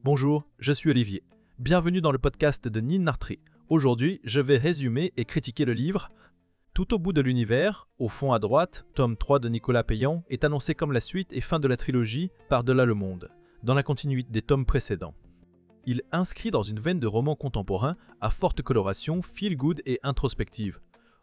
Bonjour, je suis Olivier. Bienvenue dans le podcast de Nin Nartri. Aujourd'hui, je vais résumer et critiquer le livre Tout au bout de l'univers, au fond à droite, tome 3 de Nicolas Payan, est annoncé comme la suite et fin de la trilogie Par-delà le monde, dans la continuité des tomes précédents. Il inscrit dans une veine de roman contemporain à forte coloration, feel-good et introspective.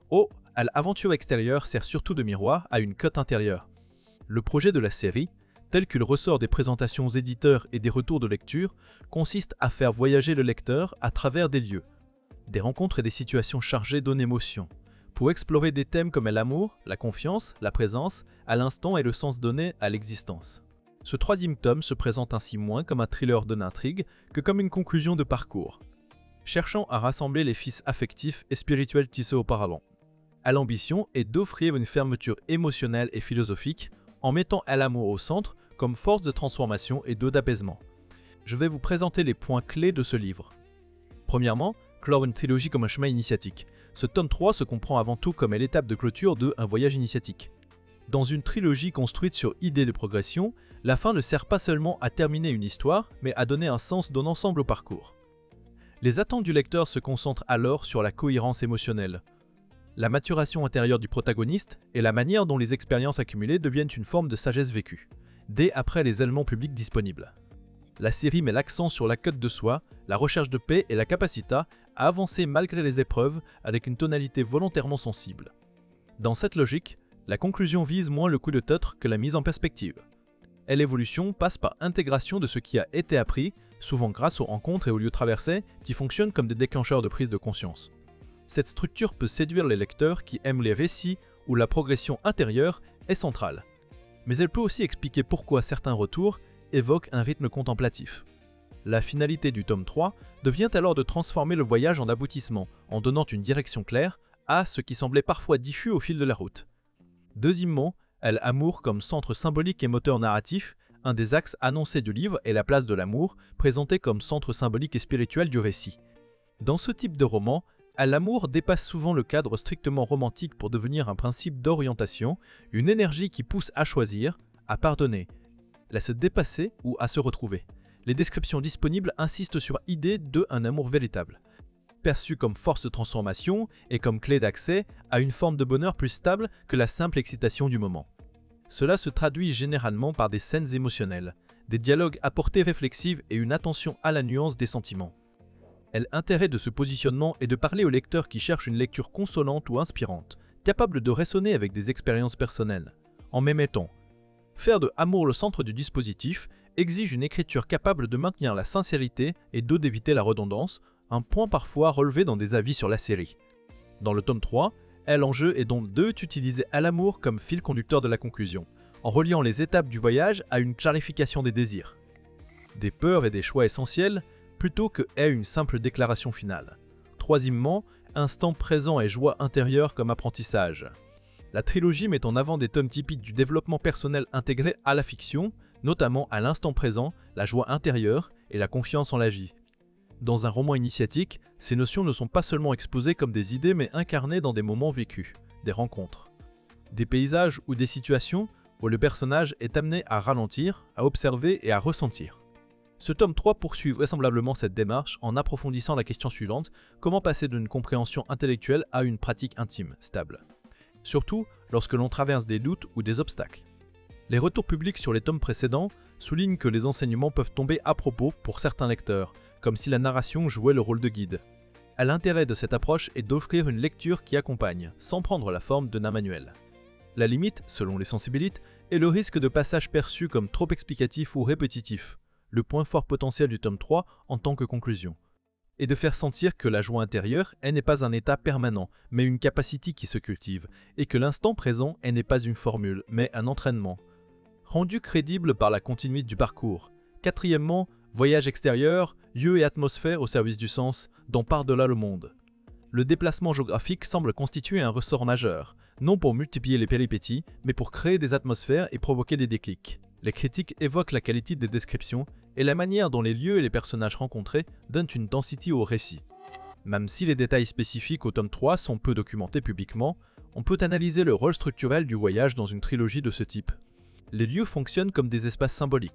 À l'aventure extérieure sert surtout de miroir à une cote intérieure. Le projet de la série, tel qu'il ressort des présentations éditeurs et des retours de lecture, consiste à faire voyager le lecteur à travers des lieux, des rencontres et des situations chargées d'émotions, pour explorer des thèmes comme l'amour, la confiance, la présence, à l'instant et le sens donné à l'existence. Ce troisième tome se présente ainsi moins comme un thriller d'intrigue que comme une conclusion de parcours, cherchant à rassembler les fils affectifs et spirituels tissés auparavant. À l'ambition est d'offrir une fermeture émotionnelle et philosophique en mettant l'amour au centre comme force de transformation et d'apaisement. Je vais vous présenter les points clés de ce livre. Premièrement, clore une trilogie comme un chemin initiatique. Ce tome 3 se comprend avant tout comme l'étape de clôture de Un voyage initiatique. Dans une trilogie construite sur idées de progression, la fin ne sert pas seulement à terminer une histoire, mais à donner un sens d'un ensemble au parcours. Les attentes du lecteur se concentrent alors sur la cohérence émotionnelle, la maturation intérieure du protagoniste et la manière dont les expériences accumulées deviennent une forme de sagesse vécue, dès après les éléments publics disponibles. La série met l'accent sur la quête de soi, la recherche de paix et la capacité à avancer malgré les épreuves avec une tonalité volontairement sensible. Dans cette logique, la conclusion vise moins le coup de teutre que la mise en perspective. Et l'évolution passe par intégration de ce qui a été appris, souvent grâce aux rencontres et aux lieux traversés qui fonctionnent comme des déclencheurs de prise de conscience. Cette structure peut séduire les lecteurs qui aiment les récits où la progression intérieure est centrale. Mais elle peut aussi expliquer pourquoi certains retours évoquent un rythme contemplatif. La finalité du tome 3 devient alors de transformer le voyage en aboutissement, en donnant une direction claire à ce qui semblait parfois diffus au fil de la route. Deuxièmement, l'amour comme centre symbolique et moteur narratif, un des axes annoncés du livre est la place de l'amour, présenté comme centre symbolique et spirituel du récit. Dans ce type de roman, l'amour dépasse souvent le cadre strictement romantique pour devenir un principe d'orientation, une énergie qui pousse à choisir, à pardonner, à se dépasser ou à se retrouver. Les descriptions disponibles insistent sur l'idée d'un amour véritable, perçu comme force de transformation et comme clé d'accès à une forme de bonheur plus stable que la simple excitation du moment. Cela se traduit généralement par des scènes émotionnelles, des dialogues à portée réflexive et une attention à la nuance des sentiments. L'intérêt de ce positionnement est de parler au lecteur qui cherche une lecture consolante ou inspirante, capable de résonner avec des expériences personnelles. En même temps, faire de l'amour le centre du dispositif exige une écriture capable de maintenir la sincérité et d'éviter la redondance, un point parfois relevé dans des avis sur la série. Dans le tome 3, l'enjeu est donc d'utiliser l'amour comme fil conducteur de la conclusion, en reliant les étapes du voyage à une clarification des désirs, des peurs et des choix essentiels, plutôt qu'à une simple déclaration finale. Troisièmement, instant présent et joie intérieure comme apprentissage. La trilogie met en avant des tomes typiques du développement personnel intégré à la fiction, notamment à l'instant présent, la joie intérieure et la confiance en la vie. Dans un roman initiatique, ces notions ne sont pas seulement exposées comme des idées mais incarnées dans des moments vécus, des rencontres, des paysages ou des situations où le personnage est amené à ralentir, à observer et à ressentir. Ce tome 3 poursuit vraisemblablement cette démarche en approfondissant la question suivante, comment passer d'une compréhension intellectuelle à une pratique intime, stable. Surtout lorsque l'on traverse des doutes ou des obstacles. Les retours publics sur les tomes précédents soulignent que les enseignements peuvent tomber à propos pour certains lecteurs, comme si la narration jouait le rôle de guide. L'intérêt de cette approche est d'offrir une lecture qui accompagne, sans prendre la forme d'un manuel. La limite, selon les sensibilités, est le risque de passage perçu comme trop explicatif ou répétitif, le point fort potentiel du tome 3 en tant que conclusion, et de faire sentir que la joie intérieure n'est pas un état permanent, mais une capacité qui se cultive, et que l'instant présent n'est pas une formule, mais un entraînement, rendu crédible par la continuité du parcours. Quatrièmement, voyage extérieur, lieu et atmosphère au service du sens, dont par-delà le monde. Le déplacement géographique semble constituer un ressort majeur, non pour multiplier les péripéties, mais pour créer des atmosphères et provoquer des déclics. Les critiques évoquent la qualité des descriptions et la manière dont les lieux et les personnages rencontrés donnent une densité au récit. Même si les détails spécifiques au tome 3 sont peu documentés publiquement, on peut analyser le rôle structurel du voyage dans une trilogie de ce type. Les lieux fonctionnent comme des espaces symboliques,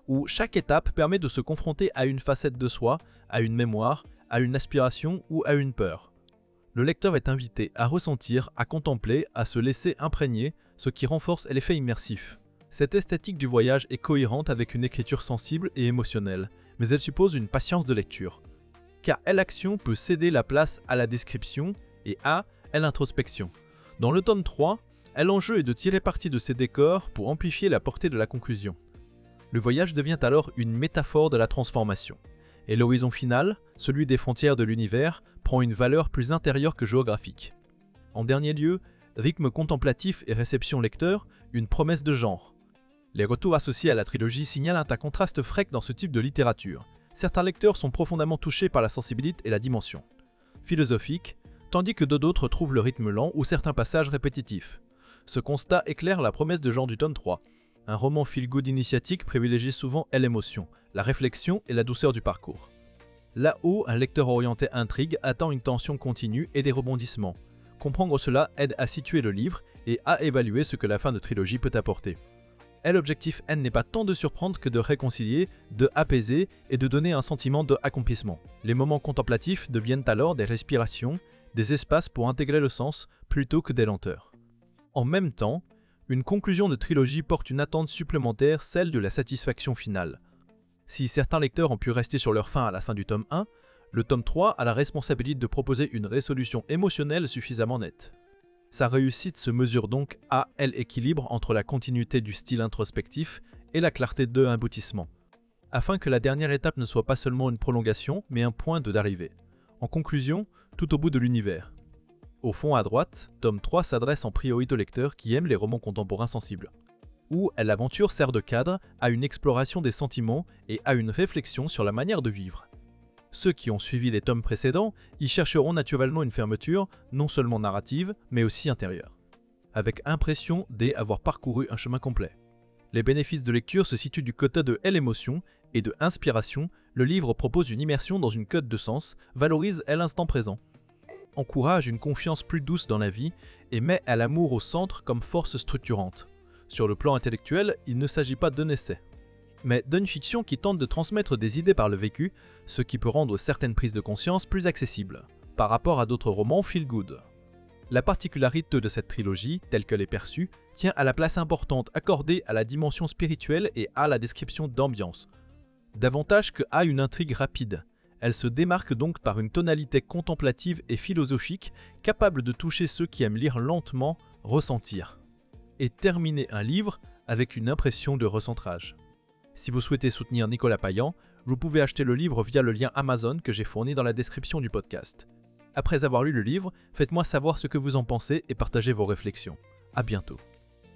où chaque étape permet de se confronter à une facette de soi, à une mémoire, à une aspiration ou à une peur. Le lecteur est invité à ressentir, à contempler, à se laisser imprégner, ce qui renforce l'effet immersif. Cette esthétique du voyage est cohérente avec une écriture sensible et émotionnelle, mais elle suppose une patience de lecture. Car l'action peut céder la place à la description et à l'introspection. Dans le tome 3, l'enjeu est de tirer parti de ces décors pour amplifier la portée de la conclusion. Le voyage devient alors une métaphore de la transformation. Et l'horizon final, celui des frontières de l'univers, prend une valeur plus intérieure que géographique. En dernier lieu, rythme contemplatif et réception lecteur, une promesse de genre. Les retours associés à la trilogie signalent un contraste fréquent dans ce type de littérature. Certains lecteurs sont profondément touchés par la sensibilité et la dimension philosophique, tandis que d'autres trouvent le rythme lent ou certains passages répétitifs. Ce constat éclaire la promesse de genre du tome 3. Un roman feel-good initiatique privilégie souvent l'émotion, la réflexion et la douceur du parcours. Là où un lecteur orienté intrigue attend une tension continue et des rebondissements. Comprendre cela aide à situer le livre et à évaluer ce que la fin de trilogie peut apporter. L'objectif n'est pas tant de surprendre que de réconcilier, de apaiser et de donner un sentiment d'accomplissement. Les moments contemplatifs deviennent alors des respirations, des espaces pour intégrer le sens plutôt que des lenteurs. En même temps, une conclusion de trilogie porte une attente supplémentaire, celle de la satisfaction finale. Si certains lecteurs ont pu rester sur leur faim à la fin du tome 1, le tome 3 a la responsabilité de proposer une résolution émotionnelle suffisamment nette. Sa réussite se mesure donc à l'équilibre entre la continuité du style introspectif et la clarté de l'aboutissement, afin que la dernière étape ne soit pas seulement une prolongation, mais un point d'arrivée. En conclusion, tout au bout de l'univers. Au fond à droite, tome 3 s'adresse en priorité aux lecteurs qui aiment les romans contemporains sensibles, où l'aventure sert de cadre à une exploration des sentiments et à une réflexion sur la manière de vivre. Ceux qui ont suivi les tomes précédents y chercheront naturellement une fermeture, non seulement narrative, mais aussi intérieure, avec impression d'avoir parcouru un chemin complet. Les bénéfices de lecture se situent du côté de l'émotion et de inspiration. Le livre propose une immersion dans une quête de sens, valorise l'instant présent, encourage une confiance plus douce dans la vie et met l'amour au centre comme force structurante. Sur le plan intellectuel, il ne s'agit pas d'un essai, mais d'une fiction qui tente de transmettre des idées par le vécu, ce qui peut rendre certaines prises de conscience plus accessibles, par rapport à d'autres romans feel-good. La particularité de cette trilogie, telle qu'elle est perçue, tient à la place importante accordée à la dimension spirituelle et à la description d'ambiance, davantage qu'à une intrigue rapide. Elle se démarque donc par une tonalité contemplative et philosophique, capable de toucher ceux qui aiment lire lentement, ressentir, et terminer un livre avec une impression de recentrage. Si vous souhaitez soutenir Nicolas Payan, vous pouvez acheter le livre via le lien Amazon que j'ai fourni dans la description du podcast. Après avoir lu le livre, faites-moi savoir ce que vous en pensez et partagez vos réflexions. À bientôt.